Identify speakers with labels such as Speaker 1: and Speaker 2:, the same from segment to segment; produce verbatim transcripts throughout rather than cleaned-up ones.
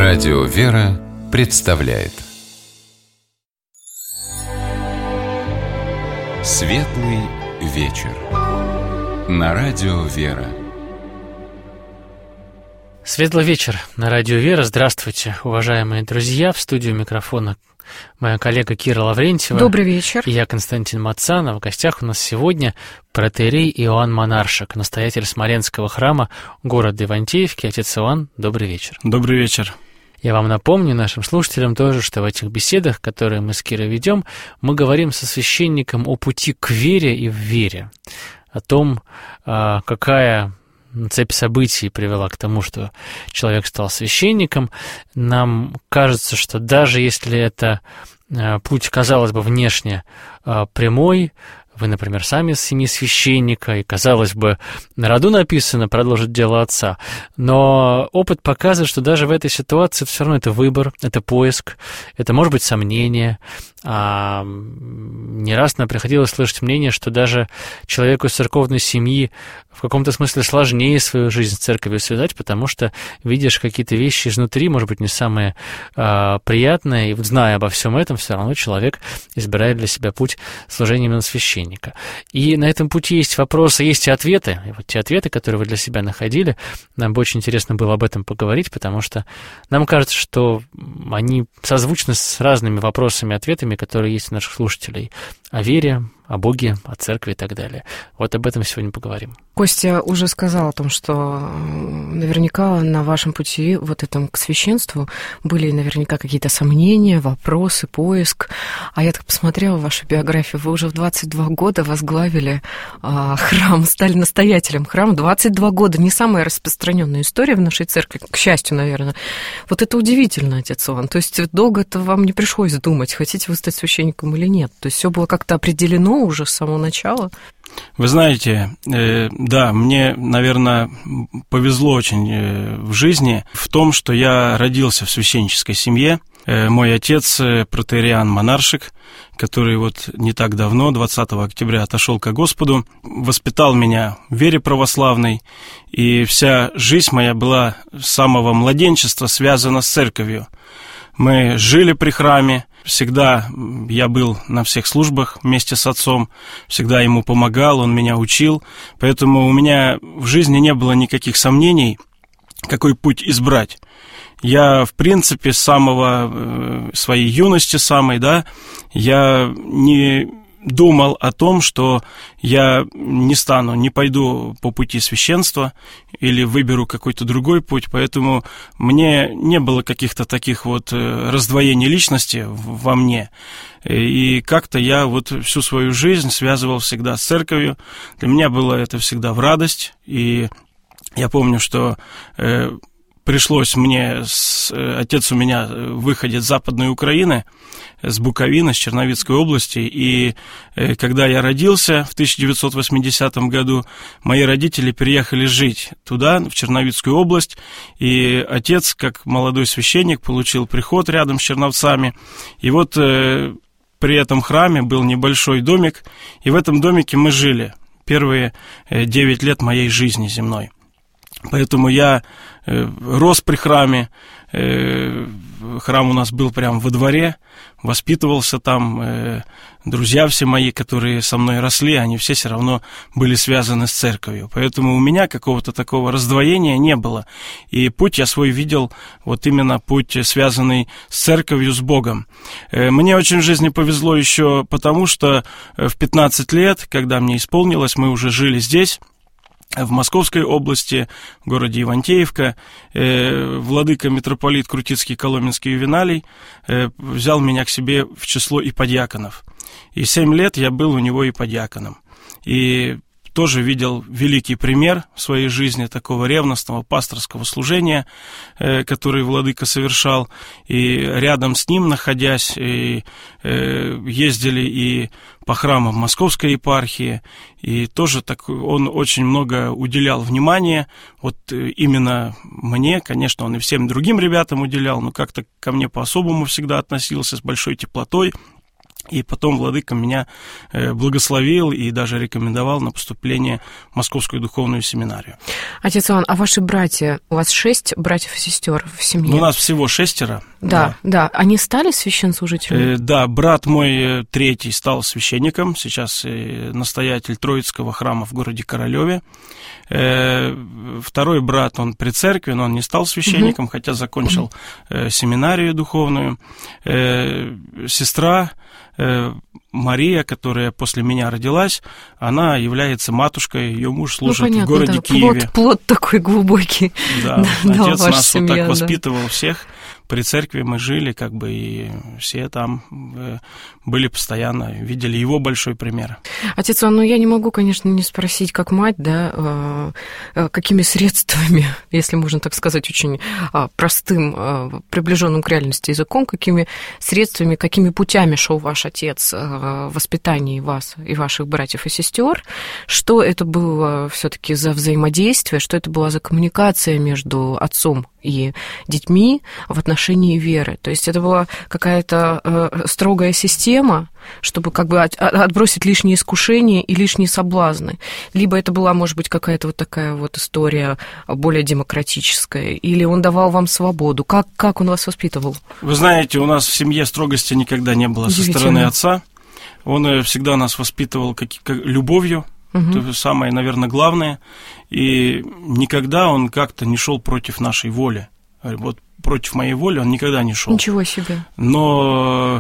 Speaker 1: Радио «Вера» представляет Светлый вечер на Радио «Вера».
Speaker 2: Светлый вечер на Радио «Вера». Здравствуйте, уважаемые друзья. В студию микрофона моя коллега Кира Лаврентьева.
Speaker 3: Добрый вечер.
Speaker 2: И я, Константин Мацанов. В гостях у нас сегодня протоиерей Иоанн Монаршек, настоятель Смоленского храма города Ивантеевки. Отец Иоанн, добрый вечер.
Speaker 4: Добрый вечер.
Speaker 2: Я вам напомню, нашим слушателям тоже, что в этих беседах, которые мы с Кирой ведем, мы говорим со священником о пути к вере и в вере, о том, какая цепь событий привела к тому, что человек стал священником. Нам кажется, что даже если это путь, казалось бы, внешне прямой, вы, например, сами из семьи священника, и, казалось бы, на роду написано продолжить дело отца, но опыт показывает, что даже в этой ситуации все равно это выбор, это поиск, это, может быть, сомнение. А не раз нам приходилось слышать мнение, что даже человеку из церковной семьи в каком-то смысле сложнее свою жизнь с церковью связать, потому что видишь какие-то вещи изнутри, может быть, не самые а, приятные, и вот зная обо всем этом, все равно человек избирает для себя путь служения именно священника. И на этом пути есть вопросы, есть и ответы. И вот те ответы, которые вы для себя находили, нам бы очень интересно было об этом поговорить, потому что нам кажется, что они созвучны с разными вопросами и ответами, которые есть у наших слушателей о вере, о Боге, о церкви и так далее. Вот об этом сегодня поговорим.
Speaker 3: Костя уже сказал о том, что наверняка на вашем пути вот этом к священству были наверняка какие-то сомнения, вопросы, поиск. А я так посмотрела вашу биографию, вы уже в двадцать два года возглавили а, храм, стали настоятелем храма. двадцать два года, не самая распространенная история в нашей церкви, к счастью, наверное. Вот это удивительно, отец Иоанн. То есть долго-то вам не пришлось думать, хотите вы стать священником или нет. То есть все было как-то определено уже с самого начала.
Speaker 4: Вы знаете, э, да, мне, наверное, повезло очень э, в жизни в том, что я родился в священнической семье. Э, мой отец, э, протоиерей Иоанн Монаршек, который вот не так давно, двадцатого октября, отошел ко Господу, воспитал меня в вере православной, и вся жизнь моя была с самого младенчества связана с церковью. Мы жили при храме, всегда я был на всех службах вместе с отцом, всегда ему помогал, он меня учил, поэтому у меня в жизни не было никаких сомнений, какой путь избрать. Я, в принципе, с самого э, своей юности самой, да, я не думал о том, что я не стану, не пойду по пути священства или выберу какой-то другой путь, поэтому мне не было каких-то таких вот раздвоений личности во мне. И как-то я вот всю свою жизнь связывал всегда с церковью. Для меня было это всегда в радость, и я помню, что э, пришлось мне, с, отец у меня выходит с Западной Украины, с Буковины, с Черновицкой области, и э, когда я родился в тысяча девятьсот восьмидесятом году, мои родители переехали жить туда, в Черновицкую область, и отец, как молодой священник, получил приход рядом с Черновцами, и вот э, при этом храме был небольшой домик, и в этом домике мы жили первые э, девять лет моей жизни земной. Поэтому я э, рос при храме, э, храм у нас был прямо во дворе, воспитывался там, э, друзья все мои, которые со мной росли, они все все равно были связаны с церковью. Поэтому у меня какого-то такого раздвоения не было. И путь я свой видел, вот именно путь, связанный с церковью, с Богом. Э, мне очень в жизни повезло еще потому, что в пятнадцать лет, когда мне исполнилось, мы уже жили здесь, в Московской области, в городе Ивантеевка, э, владыка митрополит Крутицкий Коломенский Ювеналий э, взял меня к себе в число иподьяконов. И семь лет я был у него иподьяконом. И тоже видел великий пример в своей жизни такого ревностного пасторского служения, э, который владыка совершал. И рядом с ним, находясь, и, э, ездили и по храмам Московской епархии, и тоже так, он очень много уделял внимания, вот именно мне, конечно, он и всем другим ребятам уделял, но как-то ко мне по-особому всегда относился с большой теплотой. И потом владыка меня благословил и даже рекомендовал на поступление в Московскую духовную семинарию.
Speaker 3: Отец Иван, а ваши братья, у вас шесть братьев и сестер в семье?
Speaker 4: Ну, у нас всего шестеро.
Speaker 3: Да, да. да. Они стали священнослужителями?
Speaker 4: Э, да, брат мой третий стал священником, сейчас настоятель Троицкого храма в городе Королеве. Э, второй брат, он при церкви, но он не стал священником, угу. хотя закончил э, семинарию духовную. Э, сестра Мария, которая после меня родилась, она является матушкой, ее муж служит ну, понятно, в городе
Speaker 3: да.
Speaker 4: Киеве.
Speaker 3: Плод, плод такой глубокий.
Speaker 4: Да, да отец
Speaker 3: да,
Speaker 4: нас
Speaker 3: семья,
Speaker 4: вот так
Speaker 3: да.
Speaker 4: воспитывал всех. При церкви мы жили, как бы, и все там были постоянно, видели его большой пример.
Speaker 3: Отец Иван, ну я не могу, конечно, не спросить, как мать, да, какими средствами, если можно так сказать, очень простым, приближенным к реальности языком, какими средствами, какими путями шел ваш отец в воспитании вас и ваших братьев и сестер, что это было все-таки за взаимодействие, что это была за коммуникация между отцом и детьми в отношении веры. То есть это была какая-то э, строгая система, чтобы как бы от, отбросить лишние искушения и лишние соблазны. Либо это была, может быть, какая-то вот такая вот история более демократическая, или он давал вам свободу. Как, как он вас воспитывал?
Speaker 4: Вы знаете, у нас в семье строгости никогда не было со стороны отца. Он всегда нас воспитывал как, как, любовью. Угу. Это самое, наверное, главное. И никогда он как-то не шел против нашей воли. Вот против моей воли он никогда не шел.
Speaker 3: Ничего себе.
Speaker 4: Но,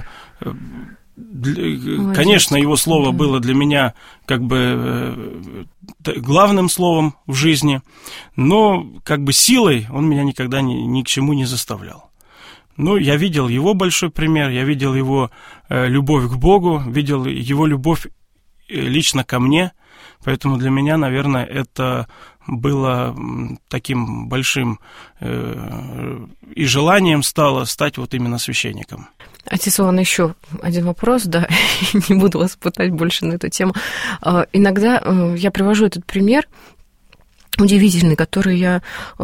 Speaker 4: Молодец. Конечно, его слово да. было для меня как бы главным словом в жизни, но как бы силой он меня никогда ни, ни к чему не заставлял. Ну, я видел его большой пример, я видел его любовь к Богу, видел его любовь лично ко мне. Поэтому для меня, наверное, это было таким большим э, и желанием стало стать вот именно священником.
Speaker 3: Отец Иван, еще один вопрос, да, не буду вас пытать больше на эту тему. Иногда я привожу этот пример удивительный, который я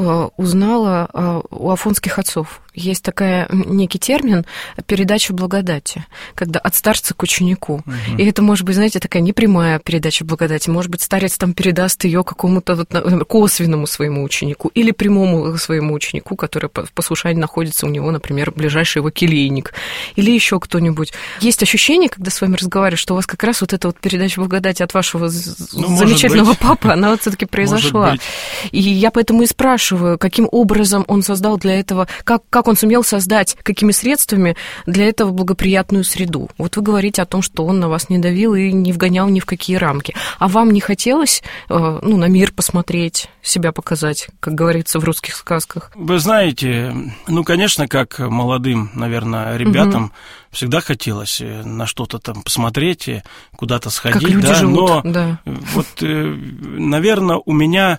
Speaker 3: узнала у афонских отцов. Есть такой некий термин «передача благодати», когда от старца к ученику. Uh-huh. И это может быть, знаете, такая непрямая передача благодати. Может быть, старец там передаст ее какому-то вот косвенному своему ученику или прямому своему ученику, который в послушании находится у него, например, ближайший его келейник, или еще кто-нибудь. Есть ощущение, когда с вами разговариваю, что у вас как раз вот эта вот передача благодати от вашего ну, замечательного папы, она вот все-таки произошла. И я поэтому и спрашиваю, каким образом он создал для этого, как, как он сумел создать, какими средствами для этого благоприятную среду. Вот вы говорите о том, что он на вас не давил и не вгонял ни в какие рамки. А вам не хотелось ну, на мир посмотреть, себя показать, как говорится в русских сказках?
Speaker 4: Вы знаете, ну, конечно, как молодым, наверное, ребятам угу. всегда хотелось на что-то там посмотреть, куда-то сходить.
Speaker 3: Как люди
Speaker 4: да,
Speaker 3: живут,
Speaker 4: но
Speaker 3: да.
Speaker 4: вот, наверное, у меня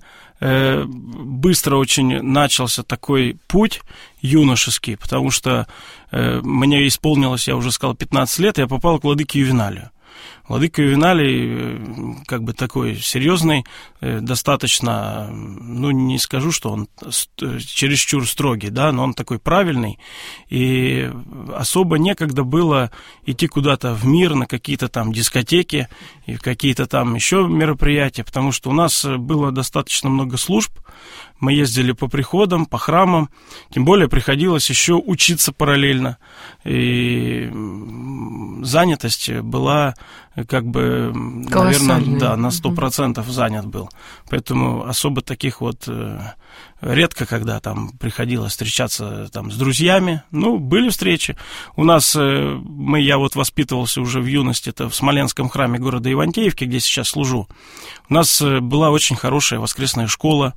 Speaker 4: быстро очень начался такой путь юношеский, потому что э, мне исполнилось, я уже сказал, пятнадцать лет, я попал к владыке Ювеналию. Владыка Ювеналий, как бы такой серьезный, достаточно, ну, не скажу, что он чересчур строгий, да, но он такой правильный, и особо некогда было идти куда-то в мир, на какие-то там дискотеки, и какие-то там еще мероприятия, потому что у нас было достаточно много служб, мы ездили по приходам, по храмам, тем более приходилось еще учиться параллельно, и занятость была как бы, наверное, да, на сто процентов занят был. Поэтому особо таких вот редко, когда там приходилось встречаться там с друзьями, ну, были встречи. У нас, мы, я вот воспитывался уже в юности, это в Смоленском храме города Ивантеевки, где сейчас служу. У нас была очень хорошая воскресная школа.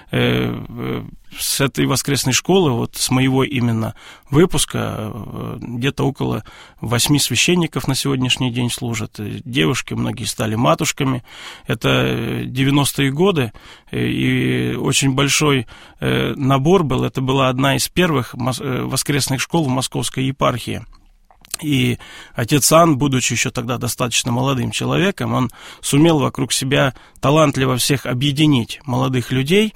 Speaker 4: С этой воскресной школы, вот с моего именно выпуска, где-то около восьми священников на сегодняшний день служат. Девушки, многие стали матушками. Это девяностые годы, и очень большой набор был. Это была одна из первых воскресных школ в Московской епархии. И отец Ан, будучи еще тогда достаточно молодым человеком, он сумел вокруг себя талантливо всех объединить молодых людей.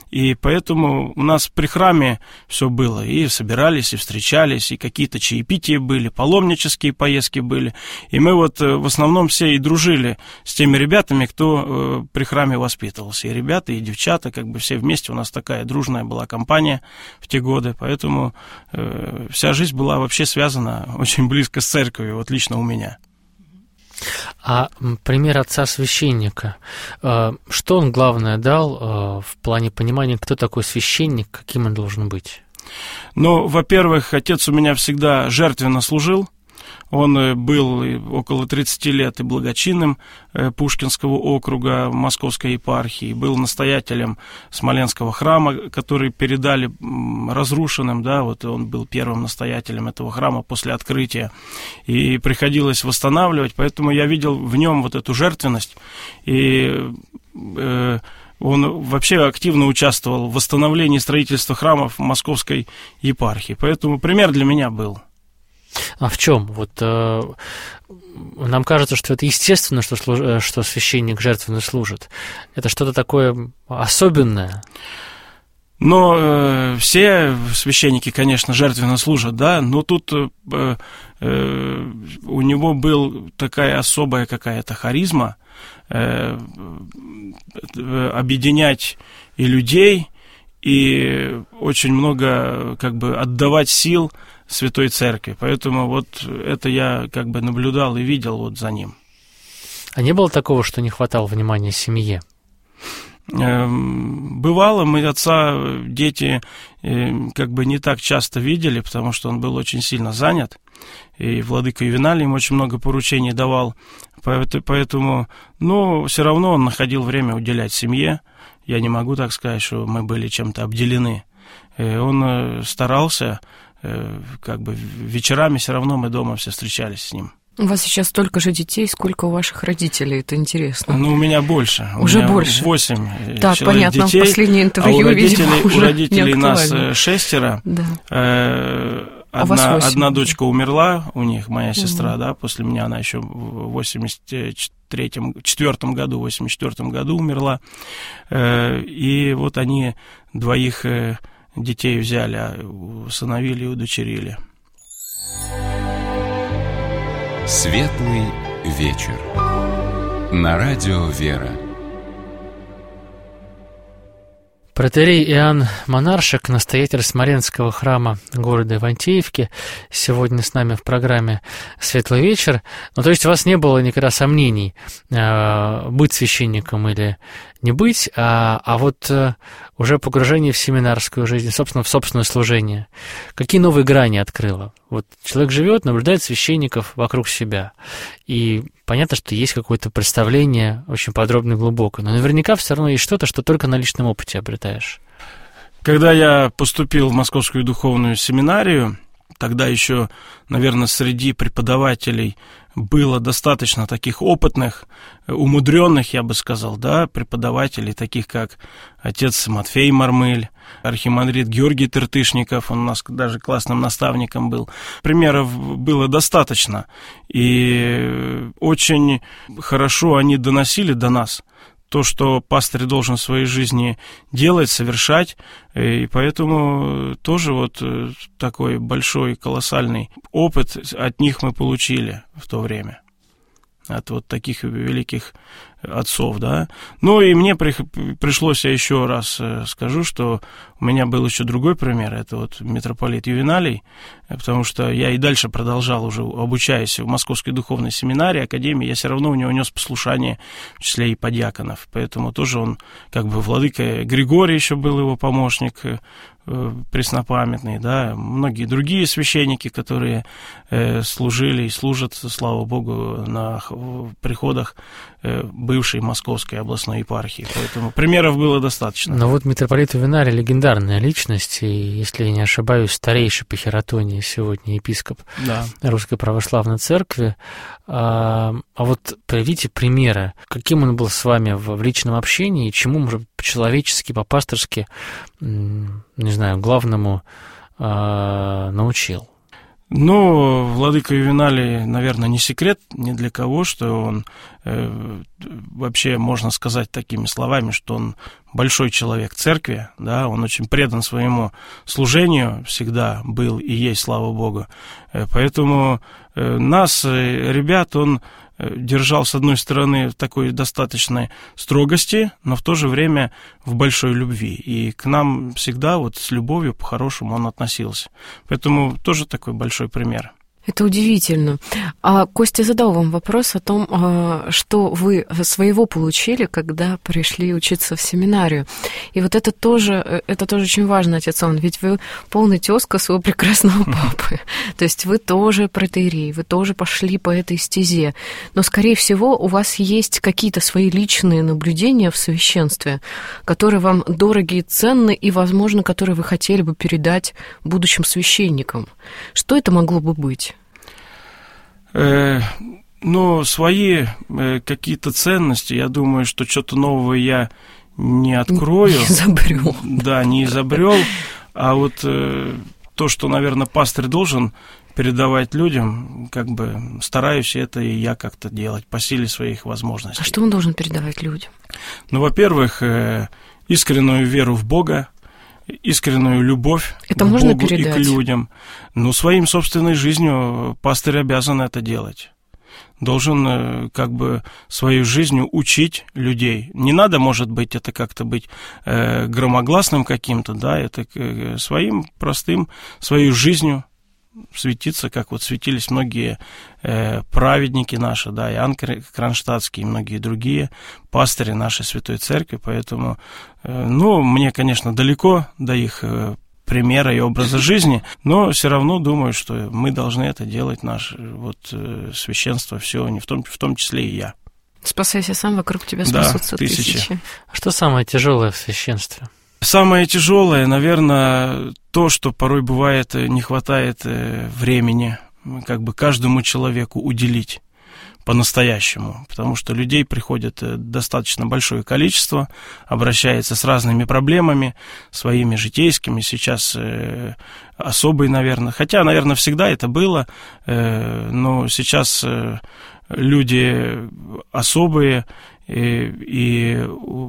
Speaker 4: И поэтому у нас при храме все было. И собирались, и встречались, и какие-то чаепития были, паломнические поездки были. И мы вот в основном все и дружили с теми ребятами, кто при храме воспитывался. И ребята, и девчата, как бы все вместе. У нас такая дружная была компания в те годы. Поэтому э, вся жизнь была вообще связана очень близко с церковью, вот лично у меня.
Speaker 2: А пример отца священника, что он главное дал в плане понимания, кто такой священник, каким он должен быть?
Speaker 4: Ну, во-первых, отец у меня всегда жертвенно служил. Он был около тридцати лет и благочинным Пушкинского округа Московской епархии, был настоятелем Смоленского храма, который передали разрушенным, да, вот он был первым настоятелем этого храма после открытия, и приходилось восстанавливать, поэтому я видел в нем вот эту жертвенность, и э, он вообще активно участвовал в восстановлении строительства храмов Московской епархии, поэтому пример для меня был.
Speaker 2: А в чем? Вот э, нам кажется, что это естественно, что, служ... что священник жертвенно служит. Это что-то такое особенное.
Speaker 4: Но э, все священники, конечно, жертвенно служат, да, но тут э, э, у него была такая особая какая-то харизма э, э, объединять и людей, и очень много как бы отдавать сил Святой Церкви. Поэтому вот это я как бы наблюдал и видел вот за ним.
Speaker 2: А не было такого, что не хватало внимания семье?
Speaker 4: Бывало, мы отца, дети как бы не так часто видели, потому что он был очень сильно занят, и владыка Ювеналий им очень много поручений давал, поэтому, но все равно он находил время уделять семье. Я не могу так сказать, что мы были чем-то обделены. Он старался, как бы вечерами все равно мы дома все встречались с ним.
Speaker 3: У вас сейчас столько же детей, сколько у ваших родителей, это интересно.
Speaker 4: Ну, у меня больше.
Speaker 3: Уже
Speaker 4: у меня
Speaker 3: больше?
Speaker 4: восемь
Speaker 3: так,
Speaker 4: человек
Speaker 3: понятно,
Speaker 4: детей.
Speaker 3: В последнее интервью,
Speaker 4: а у родителей,
Speaker 3: видимо, уже
Speaker 4: у родителей нас
Speaker 3: актуально.
Speaker 4: шестеро.
Speaker 3: Да.
Speaker 4: Э,
Speaker 3: а
Speaker 4: одна,
Speaker 3: у вас
Speaker 4: одна дочка умерла, у них моя сестра,
Speaker 3: угу.
Speaker 4: да, после меня она еще в восемьдесят четвёртом году, в восемьдесят четвёртом году умерла. Э, и вот они двоих детей взяли, усыновили и удочерили.
Speaker 1: Светлый вечер. На радио «Вера».
Speaker 2: Протоиерей Иоанн Монаршек, настоятель Смоленского храма города Ивантеевки, сегодня с нами в программе «Светлый вечер». Ну, то есть у вас не было никогда сомнений, быть священником или не быть, а, а вот уже погружение в семинарскую жизнь, собственно, в собственное служение. Какие новые грани открыло? Вот человек живет, наблюдает священников вокруг себя, и понятно, что есть какое-то представление очень подробное и глубокое, но наверняка все равно есть что-то, что только на личном опыте обретаешь.
Speaker 4: Когда я поступил в Московскую духовную семинарию, тогда еще, наверное, среди преподавателей было достаточно таких опытных, умудренных, я бы сказал, да, преподавателей, таких как отец Матфей Мармыль, архимандрит Георгий Тыртышников, он у нас даже классным наставником был. Примеров было достаточно, и очень хорошо они доносили до нас то, что пастырь должен в своей жизни делать, совершать, и поэтому тоже вот такой большой, колоссальный опыт от них мы получили в то время, от вот таких великих отцов, да. Ну и мне при, пришлось, я еще раз скажу, что у меня был еще другой пример, это вот митрополит Ювеналий, потому что я и дальше продолжал уже, обучаясь в Московской духовной семинарии, академии, я все равно у него нес послушание, в числе и подьяконов, поэтому тоже он, как бы, владыка Григорий еще был его помощник, преснопамятный, да, многие другие священники, которые э, служили и служат, слава Богу, на приходах э, бывшей Московской областной епархии, поэтому примеров было достаточно.
Speaker 2: Но вот митрополит Ювеналий легендарная личность, и, если я не ошибаюсь, старейший по хератонии сегодня епископ
Speaker 4: да.
Speaker 2: Русской Православной Церкви. А, а вот приведите примеры, каким он был с вами в, в личном общении, и чему, может, по-человечески, по-пасторски, не знаю, главному а, научил?
Speaker 4: Ну, владыка Ювеналий, наверное, не секрет ни для кого, что он э, вообще, можно сказать такими словами, что он большой человек церкви, да, он очень предан своему служению, всегда был и есть, слава Богу. Э, поэтому э, нас, э, ребят, он держал, с одной стороны, в такой достаточной строгости, но в то же время в большой любви. И к нам всегда вот с любовью по-хорошему он относился. Поэтому тоже такой большой пример.
Speaker 3: Это удивительно. А Костя задал вам вопрос о том, что вы своего получили, когда пришли учиться в семинарию. И вот это тоже, это тоже очень важно, отец Иоанн, ведь вы полный тезка своего прекрасного папы. То есть вы тоже протоиерей, вы тоже пошли по этой стезе. Но, скорее всего, у вас есть какие-то свои личные наблюдения в священстве, которые вам дороги и ценны, и, возможно, которые вы хотели бы передать будущим священникам. Что это могло бы быть?
Speaker 4: Э, ну, свои э, какие-то ценности, я думаю, что что-то нового я не открою.
Speaker 3: Не изобрел.
Speaker 4: Да, не изобрел. А вот э, то, что, наверное, пастырь должен передавать людям, как бы стараюсь это и я как-то делать по силе своих возможностей.
Speaker 3: А что он должен передавать людям?
Speaker 4: Ну, во-первых, э, искреннюю веру в Бога, искреннюю любовь
Speaker 3: это
Speaker 4: к
Speaker 3: можно
Speaker 4: Богу
Speaker 3: передать?
Speaker 4: И к людям. Ну, своим собственной жизнью пастырь обязан это делать. Должен как бы своей жизнью учить людей. Не надо, может быть, это как-то быть э, громогласным каким-то, да, это э, своим простым, своей жизнью светиться, как вот светились многие э, праведники наши, да, Иоанн Кронштадтский и многие другие пастыри нашей Святой Церкви, поэтому, э, ну, мне, конечно, далеко до их э, примера и образа жизни, но все равно думаю, что мы должны это делать, наше вот э, священство, все, не в том, в том числе и я.
Speaker 3: Спасайся сам, вокруг тебя спасутся
Speaker 4: да, тысячи.
Speaker 3: тысячи.
Speaker 2: Что самое тяжелое в священстве?
Speaker 4: Самое тяжелое, наверное, то, что порой бывает, не хватает времени, как бы каждому человеку уделить по-настоящему, потому что людей приходит достаточно большое количество, обращается с разными проблемами, своими житейскими, сейчас особые, наверное, хотя, наверное, всегда это было, но сейчас люди особые, И, и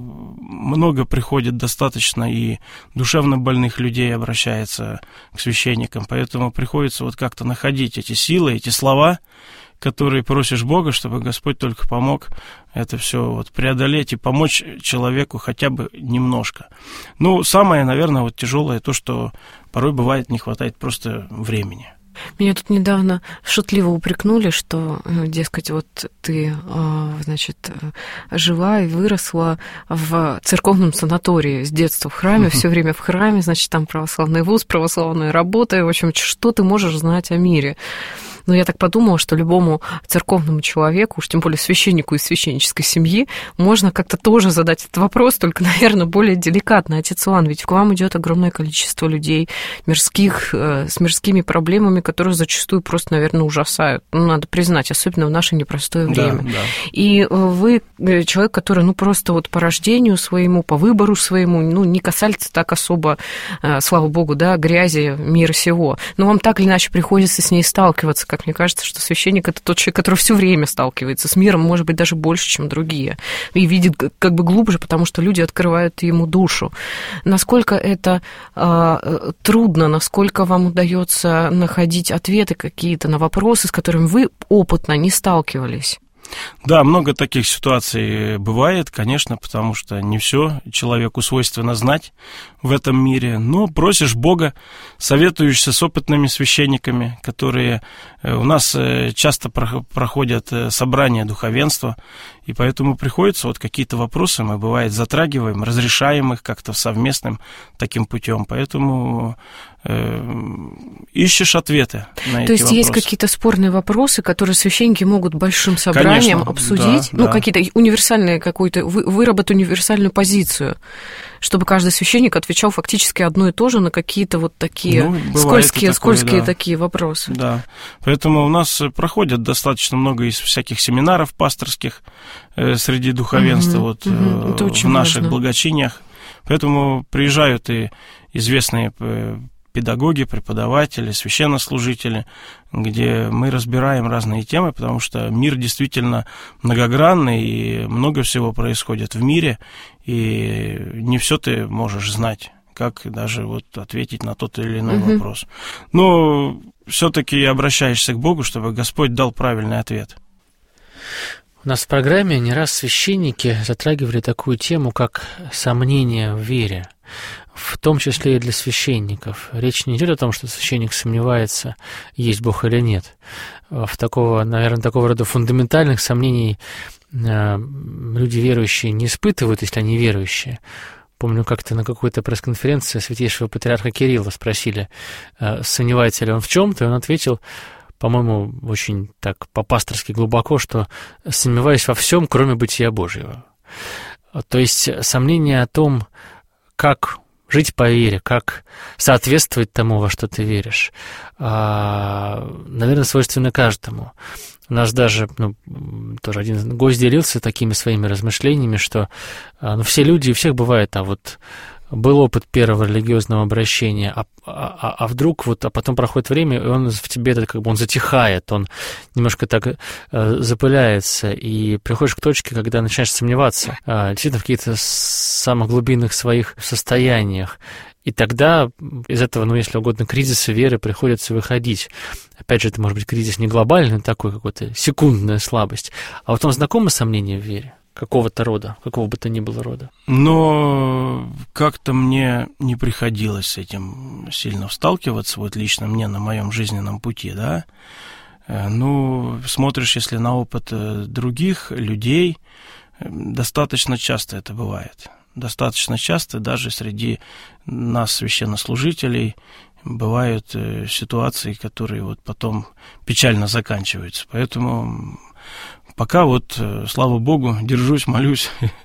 Speaker 4: много приходит достаточно и душевно больных людей обращается к священникам, поэтому приходится вот как-то находить эти силы, эти слова, которые просишь Бога, чтобы Господь только помог это все вот преодолеть и помочь человеку хотя бы немножко. Ну, самое, наверное, вот тяжелое то, что порой бывает не хватает просто времени.
Speaker 3: Меня тут недавно шутливо упрекнули, что, дескать, вот ты, значит, жила и выросла в церковном санатории с детства в храме, все время в храме, значит, там православный вуз, православная работа, и, в общем, что ты можешь знать о мире? Но я так подумала, что любому церковному человеку, уж тем более священнику из священнической семьи, можно как-то тоже задать этот вопрос, только, наверное, более деликатно. Отец Иоанн, ведь к вам идет огромное количество людей мирских, с мирскими проблемами, которые зачастую просто, наверное, ужасают. Ну, надо признать, особенно в наше непростое время.
Speaker 4: Да, да.
Speaker 3: И вы человек, который, ну, просто вот по рождению своему, по выбору своему, ну, не касается так особо, слава богу, да, грязи мира сего. Но вам так или иначе приходится с ней сталкиваться. Как мне кажется, что священник – это тот человек, который все время сталкивается с миром, может быть, даже больше, чем другие, и видит как бы глубже, потому что люди открывают ему душу. Насколько это э, трудно, насколько вам удается находить ответы какие-то на вопросы, с которыми вы опытно не сталкивались?
Speaker 4: Да, много таких ситуаций бывает, конечно, потому что не все человеку свойственно знать в этом мире. Но просишь Бога, советуешься с опытными священниками, которые у нас часто проходят собрания духовенства, и поэтому приходится вот какие-то вопросы мы, бывает, затрагиваем, разрешаем их как-то совместным таким путем. Поэтому э, ищешь ответы на эти вопросы.
Speaker 3: То есть есть какие-то спорные вопросы, которые священники могут большим собранием
Speaker 4: Конечно,
Speaker 3: обсудить,
Speaker 4: да,
Speaker 3: ну,
Speaker 4: да.
Speaker 3: какие-то универсальные какой-то, вы, выработать универсальную позицию, чтобы каждый священник отвечал фактически одно и то же на какие-то вот такие
Speaker 4: ну,
Speaker 3: скользкие,
Speaker 4: такое,
Speaker 3: скользкие
Speaker 4: да.
Speaker 3: такие вопросы.
Speaker 4: Да, поэтому у нас проходят достаточно много из всяких семинаров пасторских э, среди духовенства угу, вот,
Speaker 3: угу.
Speaker 4: э, в наших
Speaker 3: важно.
Speaker 4: благочиниях. Поэтому приезжают и известные педагоги, преподаватели, священнослужители, где мы разбираем разные темы, потому что мир действительно многогранный, и много всего происходит в мире, и не все ты можешь знать, как даже вот ответить на тот или иной mm-hmm. вопрос. Но все-таки обращаешься к Богу, чтобы Господь дал правильный ответ.
Speaker 2: У нас в программе не раз священники затрагивали такую тему, как сомнение в вере, в том числе и для священников. Речь не идет о том, что священник сомневается, есть Бог или нет. В такого, наверное, такого рода фундаментальных сомнений люди верующие не испытывают, если они верующие. Помню, как-то на какой-то пресс-конференции святейшего патриарха Кирилла спросили, сомневается ли он в чем-то, и он ответил, по-моему, очень так по-пасторски глубоко, что сомневаюсь во всем, кроме бытия Божьего. То есть сомнение о том, как жить по вере, как соответствовать тому, во что ты веришь, наверное, свойственно каждому. У нас даже, ну, тоже один гость делился такими своими размышлениями, что ну, все люди, у всех бывает, а вот был опыт первого религиозного обращения, а, а, а вдруг вот, а потом проходит время, и он в тебе, как бы, он затихает, он немножко так э, запыляется, и приходишь к точке, когда начинаешь сомневаться, э, действительно, в каких-то самых глубинных своих состояниях. И тогда из этого, ну, если угодно, кризиса веры приходится выходить. Опять же, это может быть кризис не глобальный, но такой какой-то секундная слабость. А вот вам знакомо сомнение в вере? Какого-то рода, какого бы то ни было рода.
Speaker 4: Но как-то мне не приходилось с этим сильно сталкиваться, вот лично мне на моем жизненном пути, да. Ну, смотришь, если на опыт других людей, достаточно часто это бывает. Достаточно часто даже среди нас, священнослужителей, бывают ситуации, которые вот потом печально заканчиваются. Поэтому пока вот, слава Богу, держусь, молюсь,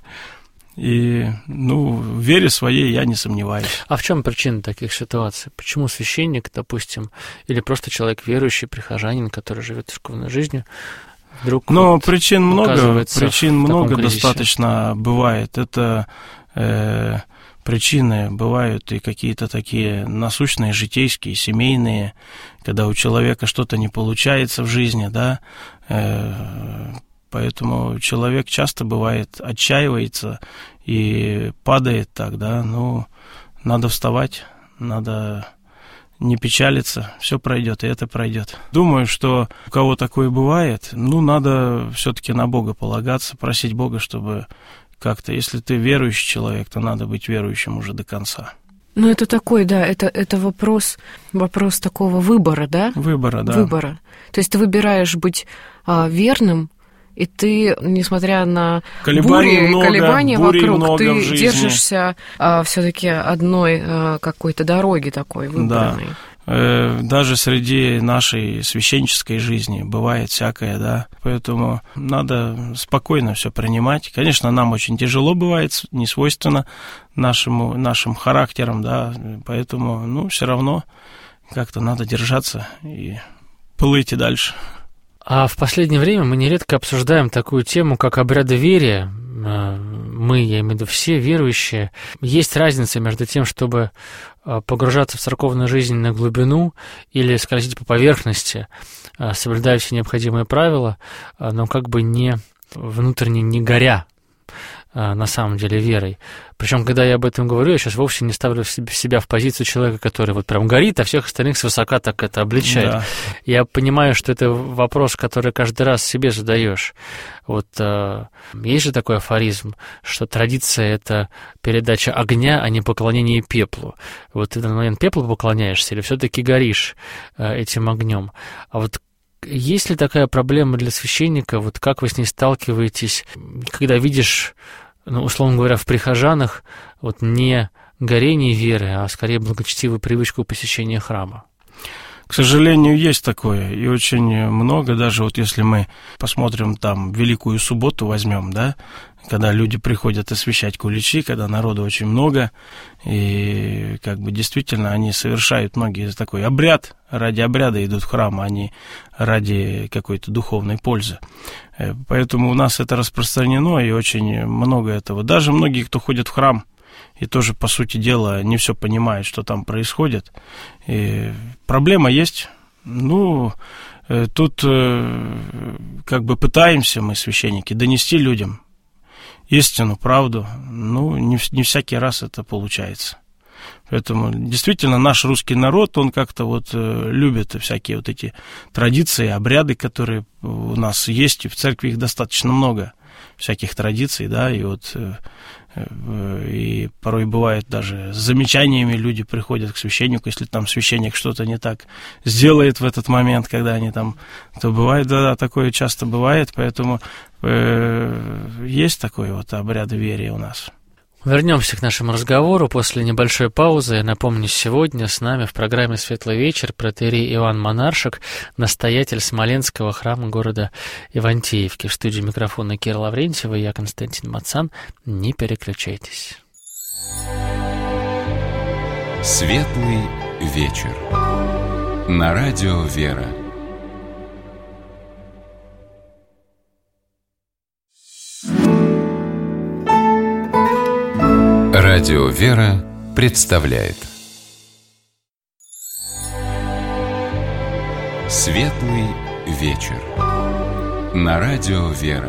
Speaker 4: и, ну, в вере своей я не сомневаюсь.
Speaker 2: А в чем причина таких ситуаций? Почему священник, допустим, или просто человек верующий, прихожанин, который живет церковной жизнью, вдруг
Speaker 4: Но
Speaker 2: вот
Speaker 4: причин много, причин много достаточно бывает. Это э, причины бывают и какие-то такие насущные, житейские, семейные, когда у человека что-то не получается в жизни, да, э, поэтому человек часто бывает отчаивается и падает так, да, ну, надо вставать, надо не печалиться, все пройдет, и это пройдет. Думаю, что у кого такое бывает, ну, надо все-таки на Бога полагаться, просить Бога, чтобы как-то, если ты верующий человек, то надо быть верующим уже до конца.
Speaker 3: Ну, это такой, да, это, это вопрос, вопрос такого выбора, да?
Speaker 4: Выбора, да.
Speaker 3: Выбора. То есть ты выбираешь быть а, верным, и ты, несмотря на
Speaker 4: колебаний
Speaker 3: бури,
Speaker 4: много,
Speaker 3: колебания
Speaker 4: бури
Speaker 3: вокруг,
Speaker 4: много
Speaker 3: ты
Speaker 4: в жизни.
Speaker 3: держишься а, все-таки одной а, какой-то дороги такой выбранной.
Speaker 4: Да. Даже среди нашей священнической жизни бывает всякое, да, поэтому надо спокойно все принимать. Конечно, нам очень тяжело бывает, не свойственно нашему, нашим характерам, да, поэтому, ну, все равно как-то надо держаться и плыть и дальше.
Speaker 2: А в последнее время мы нередко обсуждаем такую тему, как обряды верия. Мы, я имею в виду все верующие. Есть разница между тем, чтобы погружаться в церковную жизнь на глубину или скользить по поверхности, соблюдая все необходимые правила, но как бы не внутренне не горя на самом деле верой. Причем, когда я об этом говорю, я сейчас вовсе не ставлю себя в позицию человека, который вот прям горит, а всех остальных свысока так это обличает. Да. Я понимаю, что это вопрос, который каждый раз себе задаешь. Вот э, есть же такой афоризм, что традиция — это передача огня, а не поклонение пеплу. Вот ты на момент пеплу поклоняешься или все-таки горишь э, этим огнем? А вот есть ли такая проблема для священника? Вот как вы с ней сталкиваетесь, когда видишь, ну, условно говоря, в прихожанах вот не горение веры, а скорее благочестивую привычку посещения храма?
Speaker 4: К сожалению, есть такое, и очень много, даже вот если мы посмотрим там Великую Субботу возьмем, да, когда люди приходят освящать куличи, когда народу очень много, и как бы действительно они совершают многие такой обряд, ради обряда идут в храм, а не ради какой-то духовной пользы. Поэтому у нас это распространено, и очень много этого. Даже многие, кто ходят в храм, и тоже, по сути дела, не все понимают, что там происходит. И проблема есть. Ну, тут как бы пытаемся мы, священники, донести людям истину, правду. Ну, не, не всякий раз это получается. Поэтому действительно наш русский народ, он как-то вот любит всякие вот эти традиции, обряды, которые у нас есть, и в церкви их достаточно много, всяких традиций, да, и вот и порой бывает даже с замечаниями люди приходят к священнику, если там священник что-то не так сделает в этот момент, когда они там, то бывает, да, такое часто бывает, поэтому э, есть такой вот обряд веры у нас.
Speaker 2: Вернемся к нашему разговору после небольшой паузы. Я напомню, сегодня с нами в программе «Светлый вечер» протоиерей Иоанн Монаршек, настоятель Смоленского храма города Ивантеевки. В студии микрофона Кира Лаврентьева и я, Константин Мацан. Не переключайтесь.
Speaker 1: «Светлый вечер» на радио «Вера». Радио «Вера» представляет «Светлый вечер» на радио «Вера».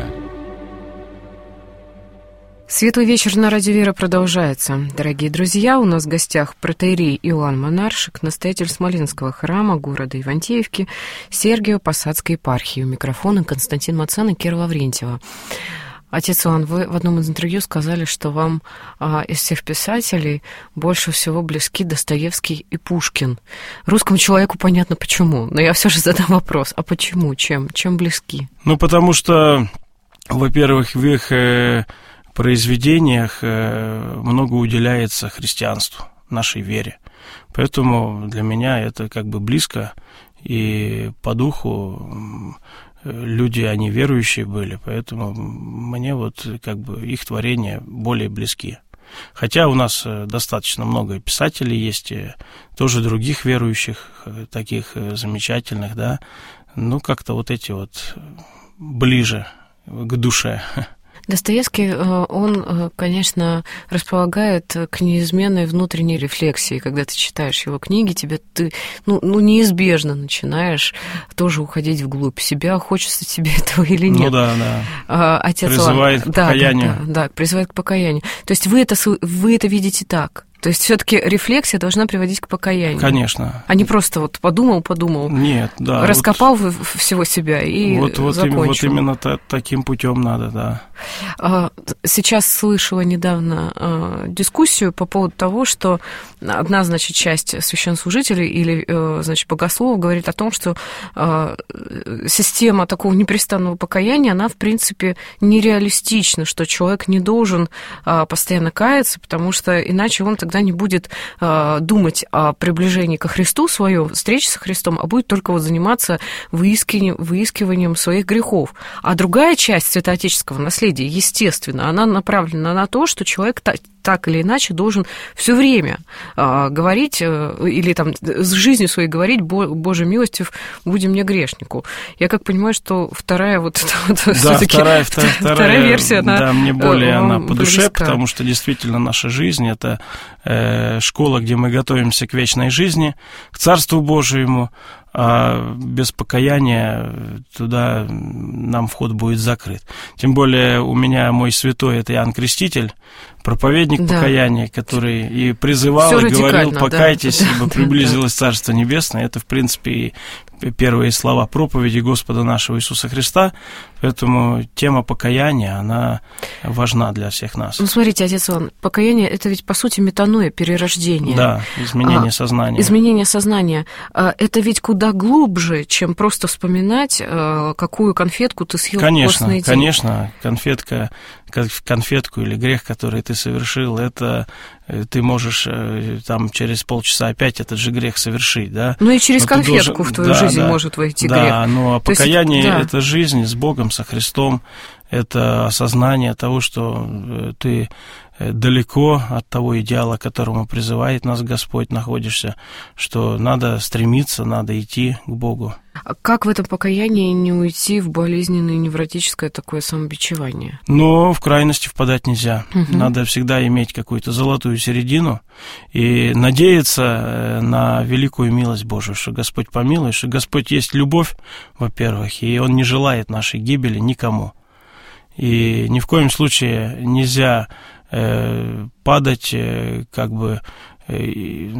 Speaker 3: Светлый вечер на радио «Вера» продолжается. Дорогие друзья, у нас в гостях протоиерей Иоанн Монаршек, настоятель Смоленского храма города Ивантеевки, Сергиево-Посадской епархии. У микрофона Константин Мацан и Кира Лаврентьева. Отец Иоанн, вы в одном из интервью сказали, что вам а, из всех писателей больше всего близки Достоевский и Пушкин. Русскому человеку понятно почему, но я все же задам вопрос, а почему, чем, чем близки?
Speaker 4: Ну, потому что, во-первых, в их э, произведениях э, много уделяется христианству, нашей вере. Поэтому для меня это как бы близко, и по духу люди, они верующие были, поэтому мне вот как бы их творения более близки. Хотя у нас достаточно много писателей есть, тоже других верующих, таких замечательных, да, ну как-то вот эти вот ближе к душе.
Speaker 3: Достоевский, он, конечно, располагает к неизменной внутренней рефлексии. Когда ты читаешь его книги, тебе ты ну, ну, неизбежно начинаешь тоже уходить вглубь себя, хочется тебе этого или нет.
Speaker 4: Ну да, да.
Speaker 3: Отец
Speaker 4: призывает
Speaker 3: Иоанн,
Speaker 4: к покаянию.
Speaker 3: Да, да, да, призывает к покаянию. То есть вы это, вы это видите так? То есть все-таки рефлексия должна приводить к покаянию.
Speaker 4: Конечно.
Speaker 3: А не просто вот подумал, подумал.
Speaker 4: Нет, да.
Speaker 3: Раскопал вот, всего себя и
Speaker 4: вот, вот
Speaker 3: закончил.
Speaker 4: Вот именно та, таким путем надо, да.
Speaker 3: Сейчас слышала недавно дискуссию по поводу того, что одна, значит, часть священнослужителей или, значит, богословов говорит о том, что система такого непрестанного покаяния, она, в принципе, нереалистична, что человек не должен постоянно каяться, потому что иначе он тогда не будет думать о приближении ко Христу своем, встрече со Христом, а будет только вот заниматься выискиванием, выискиванием своих грехов. А другая часть святоотеческого наследия, естественно, она направлена на то, что человек так или иначе должен все время э, говорить, э, или там с жизнью своей говорить: «Боже милостив, буди мне грешнику». Я как понимаю, что вторая вот, вот
Speaker 4: да, вторая, вторая,
Speaker 3: вторая версия, она
Speaker 4: да, мне более
Speaker 3: э,
Speaker 4: она по душе,
Speaker 3: близка.
Speaker 4: Потому что действительно наша жизнь — это э, школа, где мы готовимся к вечной жизни, к Царству Божьему. А без покаяния туда нам вход будет закрыт. Тем более у меня мой святой — это Иоанн Креститель, проповедник да. покаяния, который и призывал, Всё и говорил: покайтесь, да. ибо да, приблизилось да. Царство Небесное. Это, в принципе, первые слова проповеди Господа нашего Иисуса Христа. Поэтому тема покаяния, она важна для всех нас.
Speaker 3: Ну, смотрите, отец Иоанн, покаяние — это ведь, по сути, метаноя, перерождение.
Speaker 4: Да, изменение
Speaker 3: а,
Speaker 4: сознания.
Speaker 3: Изменение сознания. Это ведь куда глубже, чем просто вспоминать, какую конфетку ты съел
Speaker 4: конечно,
Speaker 3: в постный день.
Speaker 4: Конечно, конфетка, конфетку или грех, который ты совершил, это ты можешь там через полчаса опять этот же грех совершить, да?
Speaker 3: Ну и через но конфетку
Speaker 4: должен...
Speaker 3: в твою
Speaker 4: да,
Speaker 3: жизнь
Speaker 4: да,
Speaker 3: может войти
Speaker 4: да,
Speaker 3: грех.
Speaker 4: Да, ну а
Speaker 3: То
Speaker 4: покаяние
Speaker 3: есть, да.
Speaker 4: — это жизнь с Богом, со Христом, это осознание того, что ты далеко от того идеала, к которому призывает нас Господь, находишься, что надо стремиться, надо идти к Богу.
Speaker 3: А как в этом покаянии не уйти в болезненное невротическое такое самобичевание?
Speaker 4: Но в крайности впадать нельзя.
Speaker 3: Угу.
Speaker 4: Надо всегда иметь какую-то золотую середину и надеяться на великую милость Божию, что Господь помилует, что Господь есть любовь, во-первых, и Он не желает нашей гибели никому. И ни в коем случае нельзя э, падать, э, как бы, э,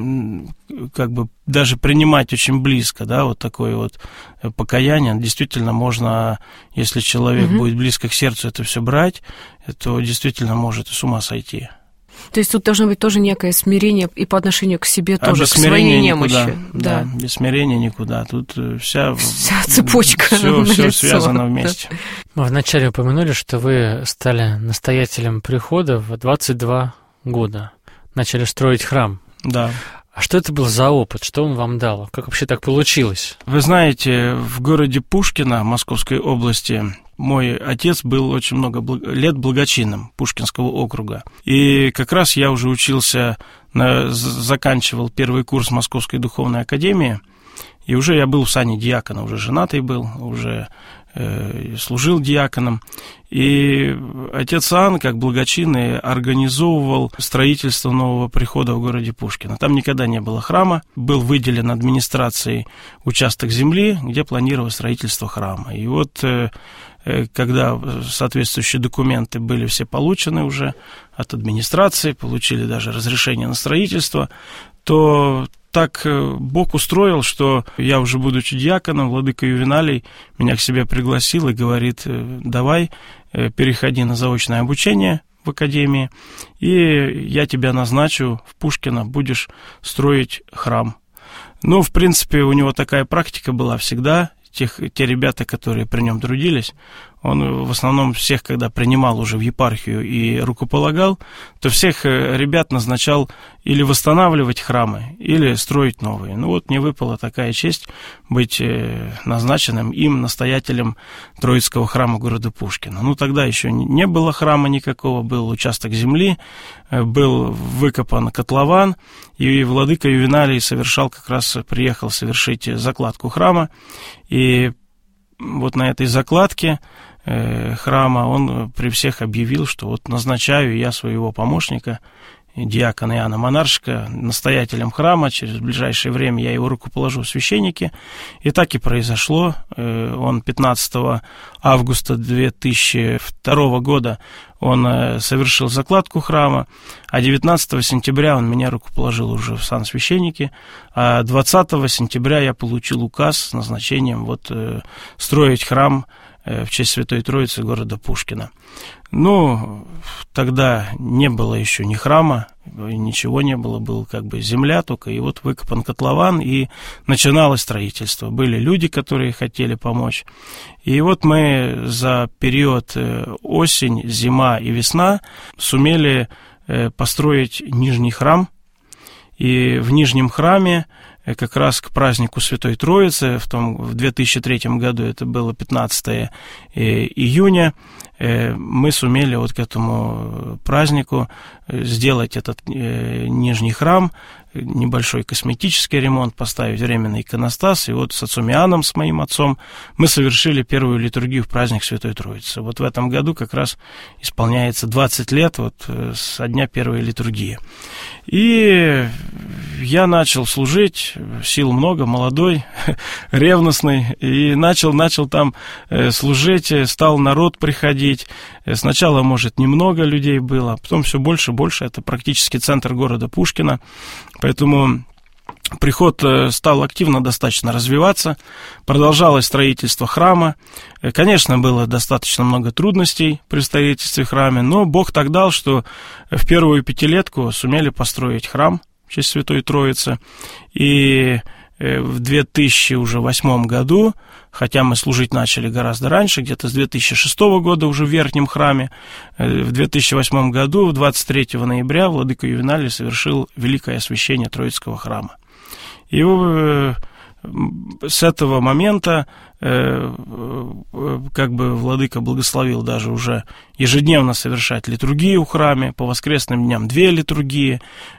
Speaker 4: как бы даже принимать очень близко, да, вот такое вот покаяние. Действительно можно, если человек mm-hmm. будет близко к сердцу это все брать, то действительно может и с ума сойти. То
Speaker 3: есть тут должно быть тоже некое смирение и по отношению к себе тоже, а к своей немощи.
Speaker 4: Никуда, да. да, без смирения никуда. Тут вся,
Speaker 3: вся цепочка
Speaker 4: все, все связано вместе.
Speaker 2: Да. Мы вначале упомянули, что вы стали настоятелем прихода в двадцать два года. Начали строить храм.
Speaker 4: Да.
Speaker 2: А что это был за опыт? Что он вам дал? Как вообще так получилось?
Speaker 4: Вы знаете, в городе Пушкино, Московской области, мой отец был очень много лет благочинным Пушкинского округа. И как раз я уже учился, на, заканчивал первый курс Московской духовной академии, и уже я был в сане диакона, уже женатый был, уже э, служил диаконом. И отец Иоанн, как благочинный, организовывал строительство нового прихода в городе Пушкино. Там никогда не было храма, был выделен администрацией участок земли, где планировалось строительство храма. И вот э, когда соответствующие документы были все получены уже от администрации, получили даже разрешение на строительство, то так Бог устроил, что я уже, будучи диаконом, владыка Ювеналий меня к себе пригласил и говорит: давай, переходи на заочное обучение в академии, и я тебя назначу в Пушкино, будешь строить храм. Ну, в принципе, у него такая практика была всегда. Тех, те ребята, которые при нем трудились, он в основном всех, когда принимал уже в епархию и рукополагал, то всех ребят назначал или восстанавливать храмы, или строить новые. Ну вот мне выпала такая честь быть назначенным им настоятелем Троицкого храма города Пушкино. Ну тогда еще не было храма никакого, был участок земли, был выкопан котлован, и владыка Ювеналий совершал, как раз приехал совершить закладку храма, и вот на этой закладке э, храма он при всех объявил, что вот назначаю я своего помощника, диакона Иоанна Монаршика, настоятелем храма. Через ближайшее время я его рукоположу в священники. И так и произошло. Э, он пятнадцатого августа две тысячи второго года он э, совершил закладку храма, а девятнадцатого сентября он меня рукоположил уже в сан священники, а двадцатого сентября я получил указ с назначением вот, э, строить храм в честь Святой Троицы города Пушкино. Ну, тогда не было еще ни храма, ничего не было, была как бы земля только, и вот выкопан котлован, и начиналось строительство. Были люди, которые хотели помочь. И вот мы за период осень, зима и весна сумели построить нижний храм, и в нижнем храме как раз к празднику Святой Троицы, в, том, в две тысячи третьем году, это было пятнадцатого июня, мы сумели вот к этому празднику сделать этот нижний храм, небольшой косметический ремонт, поставить временный иконостас, и вот с отцом Иоанном, с моим отцом, мы совершили первую литургию в праздник Святой Троицы. Вот в этом году как раз исполняется двадцать лет вот со дня первой литургии. И я начал служить, сил много, молодой, ревностный, и начал, начал там служить, стал народ приходить. Сначала, может, немного людей было, а потом все больше и больше. Это практически центр города Пушкино, поэтому приход стал активно достаточно развиваться, продолжалось строительство храма. Конечно, было достаточно много трудностей при строительстве храма, но Бог так дал, что в первую пятилетку сумели построить храм в честь Святой Троицы. И в две тысячи восьмом году, хотя мы служить начали гораздо раньше, где-то с две тысячи шестого года уже в верхнем храме, в две тысячи восьмом году, двадцать третьего ноября, владыка Ювеналий совершил великое освящение Троицкого храма. И с этого момента как бы владыка благословил даже уже ежедневно совершать литургию в храме, по воскресным дням две литургии.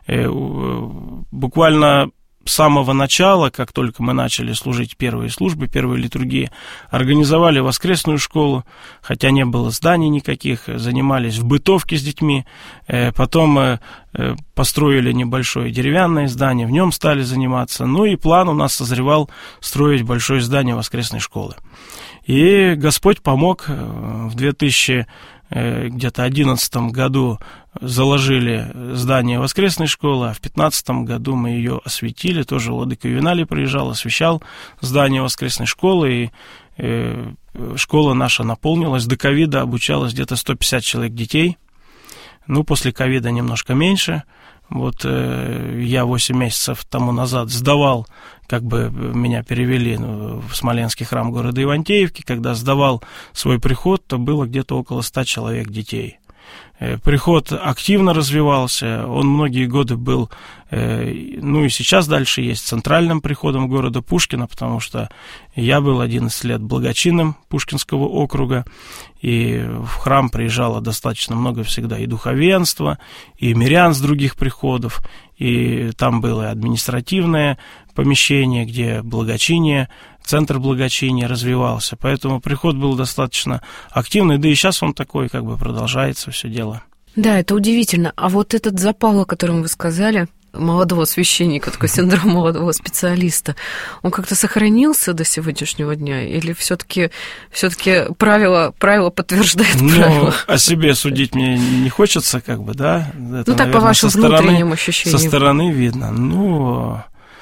Speaker 4: Буквально с самого начала, как только мы начали служить первые службы, первые литургии, организовали воскресную школу, хотя не было зданий никаких, занимались в бытовке с детьми, потом построили небольшое деревянное здание, в нем стали заниматься, ну и план у нас созревал строить большое здание воскресной школы. И Господь помог. В две тысячи одиннадцатом году заложили здание воскресной школы, а в пятнадцатом году мы ее осветили. Тоже владыка Ювеналий приезжал, освещал здание воскресной школы, и э, школа наша наполнилась. До ковида обучалось где-то сто пятьдесят человек детей. Ну, после ковида немножко меньше. Вот э, я восемь месяцев тому назад сдавал, как бы меня перевели в Смоленский храм города Ивантеевки. Когда сдавал свой приход, то было где-то около ста человек детей. Приход активно развивался, он многие годы был, ну и сейчас дальше есть, центральным приходом города Пушкина, потому что я был одиннадцать лет благочинным Пушкинского округа, и в храм приезжало достаточно много всегда и духовенства, и мирян с других приходов, и там было и административное помещение, где благочиние, центр благочиния развивался, поэтому приход был достаточно активный, да и сейчас он такой, как бы продолжается все дело.
Speaker 3: Да, это удивительно. А вот этот запал, о котором вы сказали, молодого священника, такой синдром молодого специалиста, он как-то сохранился до сегодняшнего дня? Или все-таки все-таки правило, правило подтверждает
Speaker 4: ну,
Speaker 3: правило?
Speaker 4: О себе судить мне не хочется, как бы, да? Это,
Speaker 3: ну, так,
Speaker 4: наверное,
Speaker 3: по вашим
Speaker 4: со стороны,
Speaker 3: внутренним ощущениям.
Speaker 4: Со стороны видно. Ну,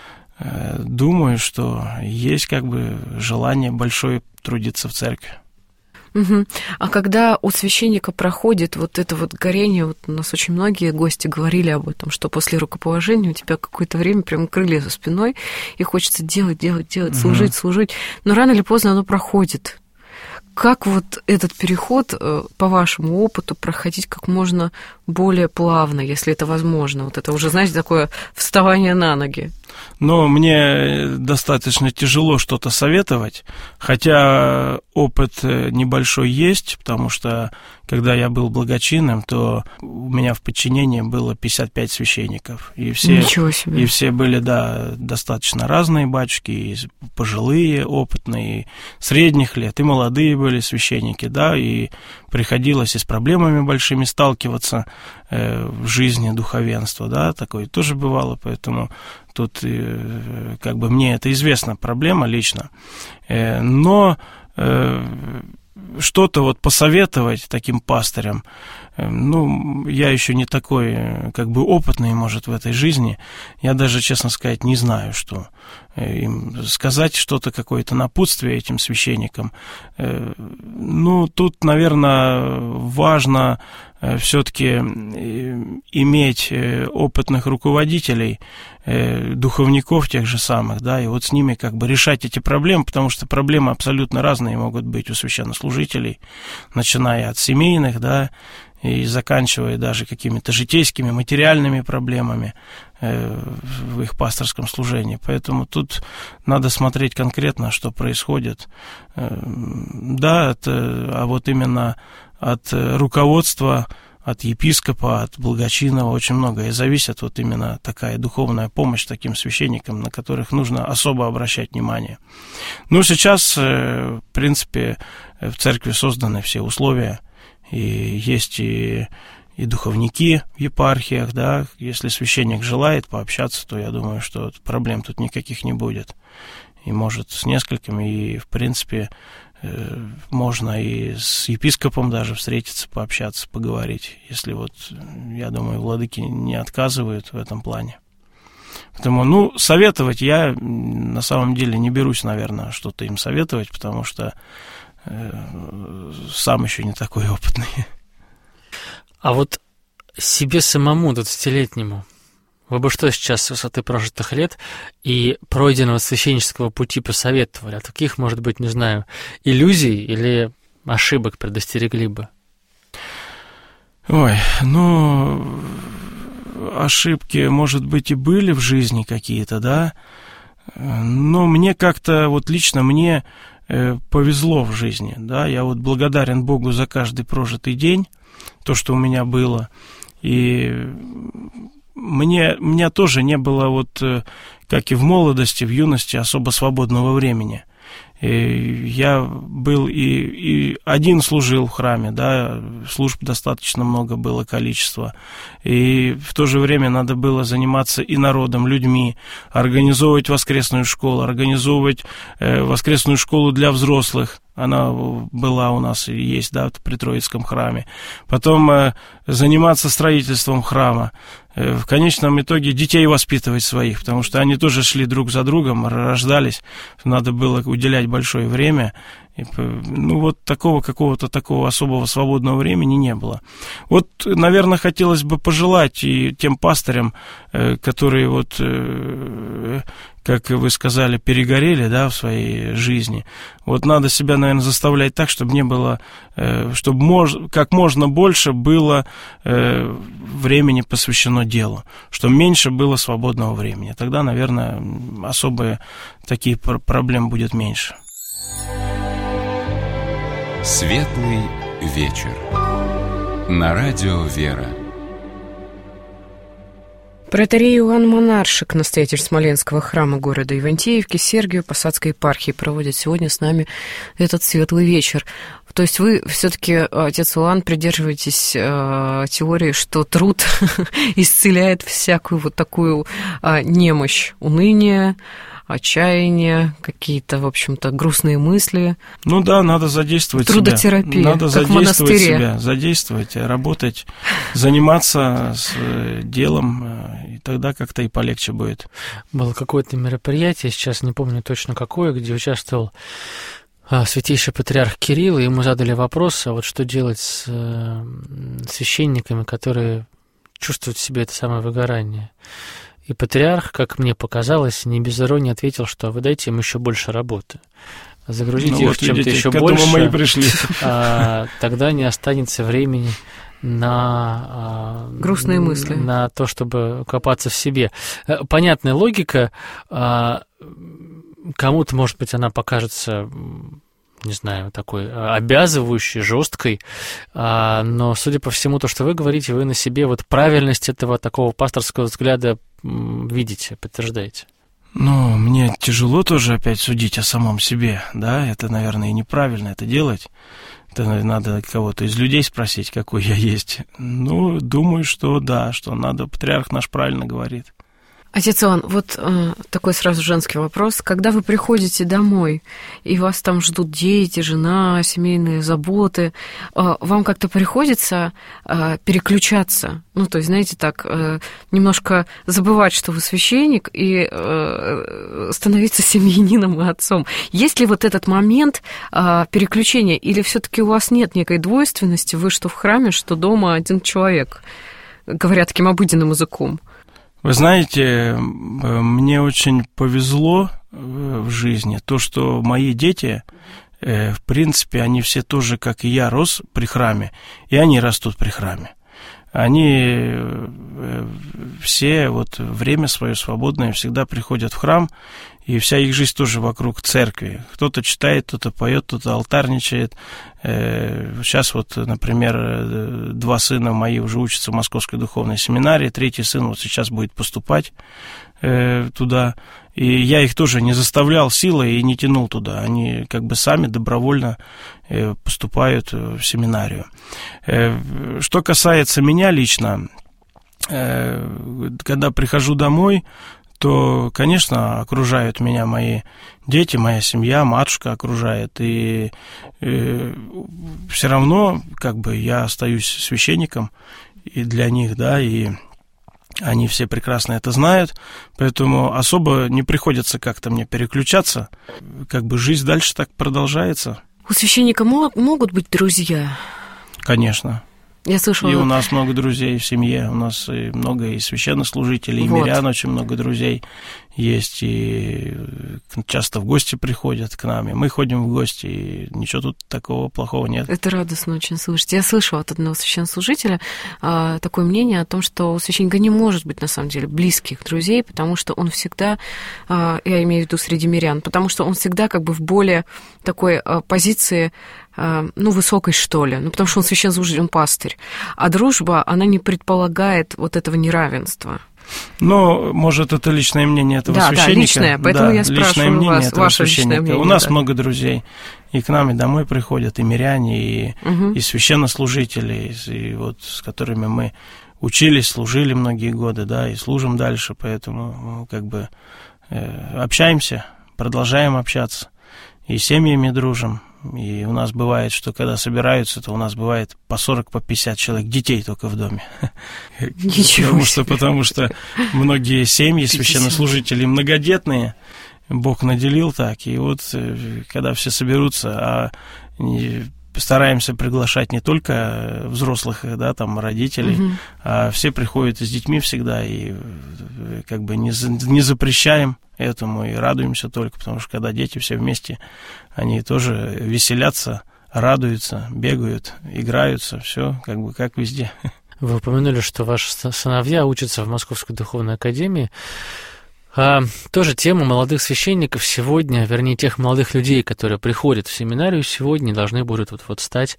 Speaker 4: думаю, что есть как бы желание большое трудиться в церкви.
Speaker 3: Угу. А когда у священника проходит вот это вот горение, вот у нас очень многие гости говорили об этом, что после рукоположения у тебя какое-то время прям крылья за спиной, и хочется делать, делать, делать, служить, угу. служить, но рано или поздно оно проходит. Как вот этот переход, по вашему опыту, проходить как можно более плавно, если это возможно? Вот это уже, знаете, такое вставание на ноги.
Speaker 4: Но мне достаточно тяжело что-то советовать, хотя опыт небольшой есть, потому что когда я был благочинным, то у меня в подчинении было пятьдесят пять священников. И все,
Speaker 3: Ничего себе.
Speaker 4: И все были, да, достаточно разные батюшки, и пожилые, опытные, и средних лет, и молодые были священники, да, и приходилось и с проблемами большими сталкиваться э, в жизни духовенства, да, такое тоже бывало, поэтому тут э, как бы мне это известна проблема лично, э, но э, что-то вот посоветовать таким пастырям, э, ну, я еще не такой, э, как бы опытный, может, в этой жизни, я даже, честно сказать, не знаю, что э, им сказать что-то, какое-то напутствие этим священникам. Э, ну, тут, наверное, важно все-таки иметь опытных руководителей, духовников тех же самых, да, и вот с ними как бы решать эти проблемы, потому что проблемы абсолютно разные могут быть у священнослужителей, начиная от семейных, да, и заканчивая даже какими-то житейскими, материальными проблемами в их пасторском служении. Поэтому тут надо смотреть конкретно, что происходит. Да, это, а вот именно от руководства, от епископа, от благочинного очень многое зависит. Вот именно такая духовная помощь таким священникам, на которых нужно особо обращать внимание. Ну, сейчас, в принципе, в церкви созданы все условия, и есть и, и духовники в епархиях, да, если священник желает пообщаться, то я думаю, что проблем тут никаких не будет. И может с несколькими, и, в принципе, можно и с епископом даже встретиться, пообщаться, поговорить, если вот, я думаю, владыки не отказывают в этом плане. Поэтому, ну, советовать я на самом деле не берусь, наверное, что-то им советовать, потому что э, сам еще не такой опытный.
Speaker 2: А вот себе самому, двадцатилетнему, вы бы что сейчас с высоты прожитых лет и пройденного священнического пути посоветовали? От каких, может быть, не знаю, иллюзий или ошибок предостерегли бы?
Speaker 4: Ой, ну, ошибки, может быть, и были в жизни какие-то, да, Но мне как-то, вот лично мне повезло в жизни, да, я вот благодарен Богу за каждый прожитый день, то, что у меня было, и мне, у меня тоже не было, вот, как и в молодости, в юности, особо свободного времени. И я был и, и один служил в храме, да, служб достаточно много было количество, и в то же время надо было заниматься и народом, людьми, организовывать воскресную школу, организовывать э, воскресную школу для взрослых. Она была у нас и есть, да, при Троицком храме. Потом э, заниматься строительством храма. Э, в конечном итоге детей воспитывать своих, потому что они тоже шли друг за другом, рождались. Надо было уделять большое время. И, ну, вот такого какого-то такого особого свободного времени не было. Вот, наверное, хотелось бы пожелать и тем пастырям, э, которые вот... Э, как вы сказали, перегорели, да, в своей жизни. Вот надо себя, наверное, заставлять так, чтобы не было, э, чтобы мож, как можно больше было э, времени посвящено делу, чтобы меньше было свободного времени. Тогда, наверное, особые такие пр- проблем будет меньше.
Speaker 1: Светлый вечер. На радио «Вера».
Speaker 3: Протоиерей Иоанн Монаршик, настоятель Смоленского храма города Ивантеевки, Сергию Посадской епархии, проводит сегодня с нами этот светлый вечер. То есть вы все-таки, отец Иоанн, придерживаетесь э, теории, что труд исцеляет всякую вот такую э, немощь, уныние, отчаяние, какие-то, в общем-то, грустные мысли.
Speaker 4: Ну да, надо задействовать
Speaker 3: Трудотерапия,
Speaker 4: себя. Надо
Speaker 3: как
Speaker 4: задействовать себя, задействовать, работать, заниматься с делом, и тогда как-то и полегче будет.
Speaker 2: Было какое-то мероприятие, сейчас не помню точно какое, где участвовал святейший патриарх Кирилл, и ему задали вопрос, а вот что делать с священниками, которые чувствуют в себе это самое выгорание. И патриарх, как мне показалось, не без иронии ответил, что вы дайте им еще больше работы. Загрузите ну, их вот чем-то видите, еще больше,
Speaker 4: мы и пришли.
Speaker 2: А, тогда не останется времени на... А,
Speaker 3: грустные мысли.
Speaker 2: На то, чтобы копаться в себе. Понятная логика. А, кому-то, может быть, она покажется... не знаю, такой обязывающей, жесткой, но, судя по всему, то, что вы говорите, вы на себе вот правильность этого такого пасторского взгляда видите, подтверждаете.
Speaker 4: Ну, мне тяжело тоже опять судить о самом себе, да, это, наверное, и неправильно это делать. Это надо кого-то из людей спросить, какой я есть. Ну, думаю, что да, что надо, патриарх наш правильно говорит.
Speaker 3: Отец Иоанн, вот э, такой сразу женский вопрос. Когда вы приходите домой, и вас там ждут дети, жена, семейные заботы, э, вам как-то приходится э, переключаться? Ну, то есть, знаете, так, э, немножко забывать, что вы священник, и э, становиться семьянином и отцом. Есть ли вот этот момент э, переключения, или все-таки у вас нет некой двойственности, вы что в храме, что дома один человек, говоря таким обыденным языком?
Speaker 4: Вы знаете, мне очень повезло в жизни то, что мои дети, в принципе, они все тоже, как и я, рос при храме, и они растут при храме. Они все вот время свое свободное всегда приходят в храм, и вся их жизнь тоже вокруг церкви. Кто-то читает, кто-то поет, кто-то алтарничает. Сейчас вот, например, два сына мои уже учатся в Московской духовной семинарии, третий сын вот сейчас будет поступать туда. И я их тоже не заставлял силой и не тянул туда. Они как бы сами добровольно поступают в семинарию. Что касается меня лично, когда прихожу домой, то, конечно, окружают меня мои дети, моя семья, матушка окружает, и, и все равно, как бы, я остаюсь священником и для них, да, и они все прекрасно это знают, поэтому особо не приходится как-то мне переключаться, как бы жизнь дальше так продолжается.
Speaker 3: У священника могут быть друзья?
Speaker 4: Конечно.
Speaker 3: Я слышала...
Speaker 4: И у нас много друзей в семье, у нас и много и священнослужителей, и
Speaker 3: вот.
Speaker 4: мирян очень много друзей. есть, и часто в гости приходят к нам, и мы ходим в гости, и ничего тут такого плохого нет.
Speaker 3: Это радостно очень слышать. Я слышала от одного священнослужителя а, такое мнение о том, что у священника не может быть, на самом деле, близких друзей, потому что он всегда, а, я имею в виду среди мирян, потому что он всегда как бы в более такой а, позиции, а, ну, высокой, что ли, ну, потому что он священнослужитель, он пастырь. А дружба, она не предполагает вот этого неравенства.
Speaker 4: Ну, может, это личное мнение этого
Speaker 3: да,
Speaker 4: священника.
Speaker 3: Да, личное, поэтому
Speaker 4: да,
Speaker 3: я спрашиваю
Speaker 4: мнение
Speaker 3: вас,
Speaker 4: этого
Speaker 3: ваше личное мнение.
Speaker 4: У нас
Speaker 3: да.
Speaker 4: много друзей, и к нам и домой приходят, и миряне, и, угу. и священнослужители, и, и вот с которыми мы учились, служили многие годы, да, и служим дальше, поэтому как бы э, общаемся, продолжаем общаться, и с семьями дружим. И у нас бывает, что когда собираются, то у нас бывает по сорок, по пятьдесят человек, детей только в доме.
Speaker 3: Ничего
Speaker 4: потому что, потому что многие семьи священнослужители многодетные, Бог наделил так. И вот когда все соберутся, а стараемся приглашать не только взрослых, да, там, родителей, угу. а все приходят с детьми всегда, и как бы не, не запрещаем этому, и радуемся только, потому что когда дети все вместе, они тоже веселятся, радуются, бегают, играются, все как бы как везде.
Speaker 2: Вы упомянули, что ваши сыновья учатся в Московской духовной академии. А, тоже тема молодых священников сегодня, вернее, тех молодых людей, которые приходят в семинарию сегодня, должны будут вот, вот стать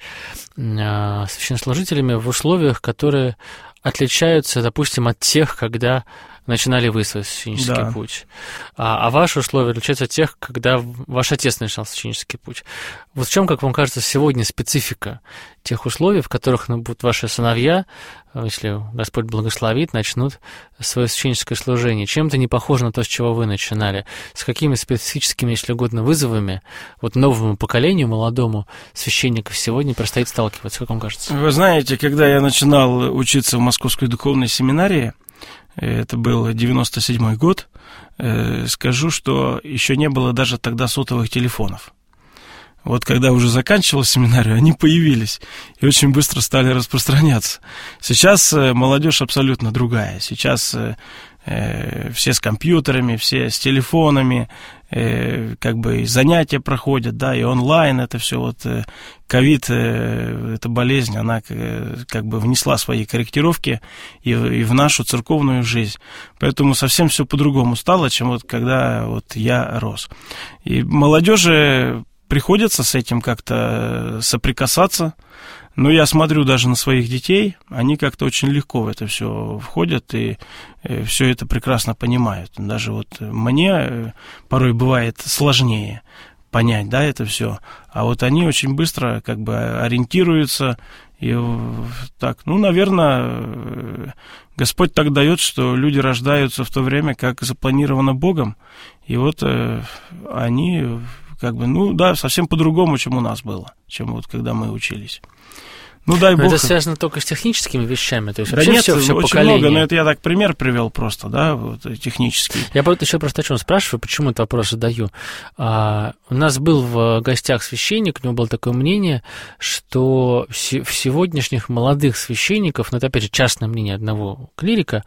Speaker 2: а, священнослужителями в условиях, которые отличаются, допустим, от тех, когда начинали вы свой священнический да. путь. А, а ваши условия отличаются от тех, когда ваш отец начинал священнический путь. Вот в чем, как вам кажется, сегодня специфика тех условий, в которых ну, будут ваши сыновья, если Господь благословит, начнут свое священническое служение? Чем-то не похоже на то, с чего вы начинали? С какими специфическими, если угодно, вызовами вот новому поколению, молодому священников сегодня предстоит сталкиваться? Как вам кажется?
Speaker 4: Вы знаете, когда я начинал учиться в Московской духовной семинарии, это был девяносто седьмой год, скажу, что еще не было даже тогда сотовых телефонов. Вот когда уже заканчивал семинарию, они появились и очень быстро стали распространяться. Сейчас молодежь абсолютно другая. Сейчас э, все с компьютерами, все с телефонами, э, как бы и занятия проходят, да, и онлайн, это все вот ковид, э, эта болезнь, она э, как бы внесла свои корректировки и, и в нашу церковную жизнь. Поэтому совсем все по-другому стало, чем вот когда вот я рос. И молодежи приходится с этим как-то соприкасаться. Но я смотрю даже на своих детей, они как-то очень легко в это все входят и все это прекрасно понимают. Даже вот мне порой бывает сложнее понять, да, это все. А вот они очень быстро как бы ориентируются. И так, ну, наверное, Господь так дает, что люди рождаются в то время, как запланировано Богом. И вот они... Как бы, ну да, совсем по-другому, чем у нас было, чем вот когда мы учились. Ну, дай бог.
Speaker 2: Это связано только с техническими вещами, то есть
Speaker 4: да
Speaker 2: вообще
Speaker 4: нет,
Speaker 2: все, все
Speaker 4: очень
Speaker 2: поколение.
Speaker 4: много, но это я так пример привел просто, да, вот, технический.
Speaker 2: Я еще просто о чем спрашиваю, почему этот вопрос задаю. А, у нас был в гостях священник, у него было такое мнение, что в сегодняшних молодых священников, ну это опять же частное мнение одного клирика,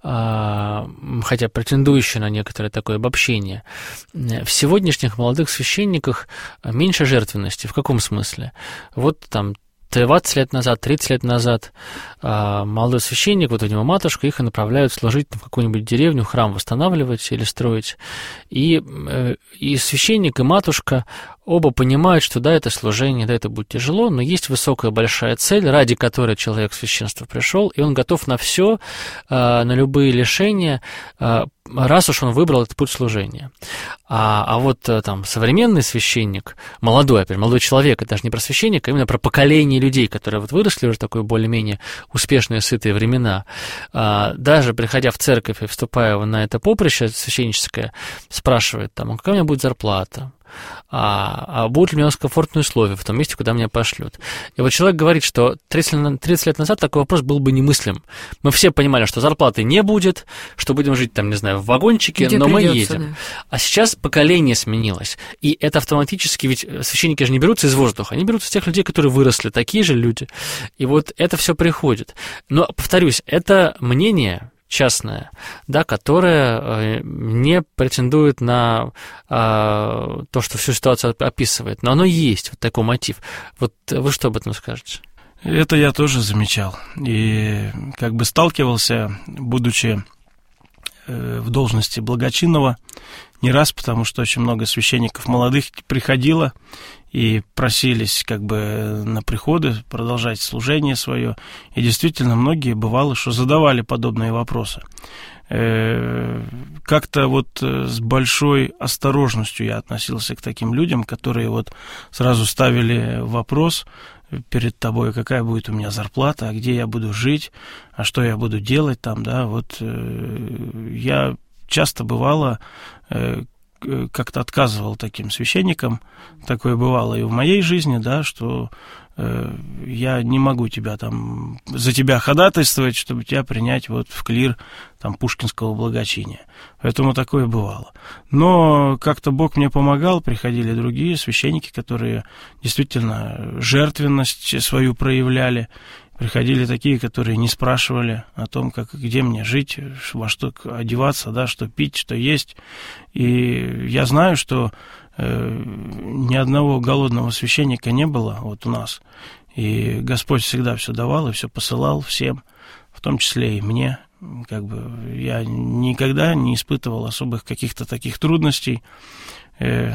Speaker 2: а, хотя претендующее на некоторое такое обобщение, в сегодняшних молодых священниках меньше жертвенности. В каком смысле? Вот там двадцать лет назад, тридцать лет назад молодой священник, вот у него матушка, их и направляют служить в какую-нибудь деревню, храм восстанавливать или строить. И, и священник, и матушка оба понимают, что да, это служение, да, это будет тяжело, но есть высокая большая цель, ради которой человек в священство пришел, и он готов на все, на любые лишения, раз уж он выбрал этот путь служения. А, а вот там современный священник, молодой, опять, молодой человек, это даже не про священника, а именно про поколение людей, которые вот выросли уже в такое более-менее успешные, сытые времена, даже приходя в церковь и вступая на это поприще священническое, спрашивает там, а какая у меня будет зарплата? А, а будут ли у меня комфортные условия в том месте, куда меня пошлют. И вот человек говорит, что тридцать лет назад такой вопрос был бы немыслим. Мы все понимали, что зарплаты не будет, что будем жить там, не знаю, в вагончике, где но мы едем. Да. А сейчас поколение сменилось. И это автоматически, ведь священники же не берутся из воздуха, они берутся из тех людей, которые выросли, такие же люди. И вот это все приходит. Но, повторюсь, это мнение частная, да, которая не претендует на а, то, что всю ситуацию описывает, но оно есть, вот такой мотив. Вот вы что об этом скажете?
Speaker 4: Это я тоже замечал. И как бы сталкивался, будучи в должности благочинного, не раз, потому что очень много священников молодых приходило и просились как бы на приходы продолжать служение свое. И действительно, многие бывало, что задавали подобные вопросы. Как-то вот с большой осторожностью я относился к таким людям, которые вот сразу ставили вопрос перед тобой, какая будет у меня зарплата, а где я буду жить, а что я буду делать там, да, вот я часто бывало как-то отказывал таким священникам, такое бывало и в моей жизни, да, что э, я не могу тебя там, за тебя ходатайствовать, чтобы тебя принять вот в клир там пушкинского благочиния. Поэтому такое бывало. Но как-то Бог мне помогал, приходили другие священники, которые действительно жертвенность свою проявляли. Приходили такие, которые не спрашивали о том, как, где мне жить, во что одеваться, да, что пить, что есть. И я знаю, что э, ни одного голодного священника не было вот у нас. И Господь всегда все давал и все посылал всем, в том числе и мне. Как бы я никогда не испытывал особых каких-то таких трудностей. Э,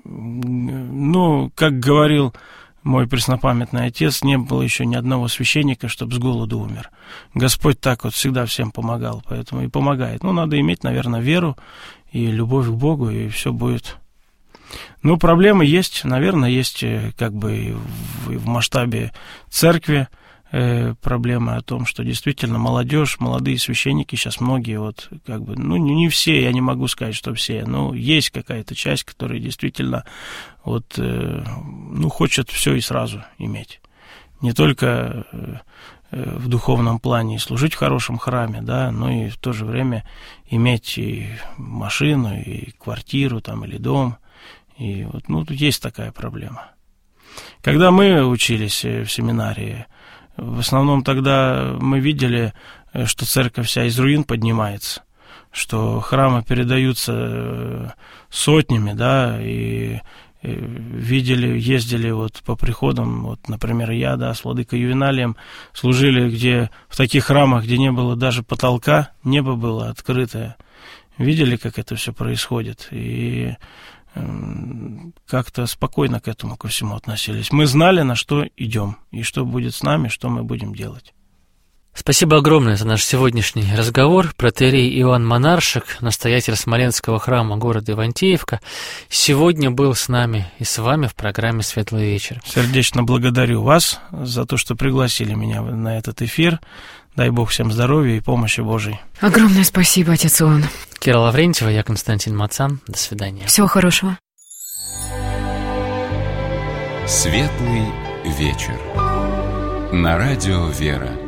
Speaker 4: ну, как говорил мой преснопамятный отец, не было еще ни одного священника, чтобы с голоду умер. Господь так вот всегда всем помогал, поэтому и помогает. Ну, надо иметь, наверное, веру и любовь к Богу, и все будет. Ну, проблемы есть, наверное, есть как бы и в, и в масштабе церкви э, проблемы о том, что действительно молодежь, молодые священники, сейчас многие вот как бы, ну, не, не все, я не могу сказать, что все, но есть какая-то часть, которая действительно вот, э, ну, хочет все и сразу иметь. Не только э, в духовном плане служить в хорошем храме, да, но и в то же время иметь и машину, и квартиру там, или дом. И вот, ну, тут есть такая проблема. Когда мы учились в семинарии, в основном тогда мы видели, что церковь вся из руин поднимается, что храмы передаются сотнями, да, и видели, ездили вот по приходам, вот, например, я, да, с владыкой Ювеналием служили, где в таких храмах, где не было даже потолка, небо было открытое. Видели, как это все происходит, и как-то спокойно к этому ко всему относились. Мы знали, на что идем, и что будет с нами, что мы будем делать.
Speaker 2: Спасибо огромное за наш сегодняшний разговор. Протоиерей Иоанн Монаршек, настоятель Смоленского храма города Ивантеевка, сегодня был с нами и с вами в программе «Светлый вечер».
Speaker 4: Сердечно благодарю вас за то, что пригласили меня на этот эфир. Дай Бог всем здоровья и помощи Божией.
Speaker 3: Огромное спасибо, отец Иоанн.
Speaker 2: Кира Лаврентьева, я Константин Мацан. До свидания.
Speaker 3: Всего хорошего.
Speaker 1: «Светлый вечер» на радио «Вера».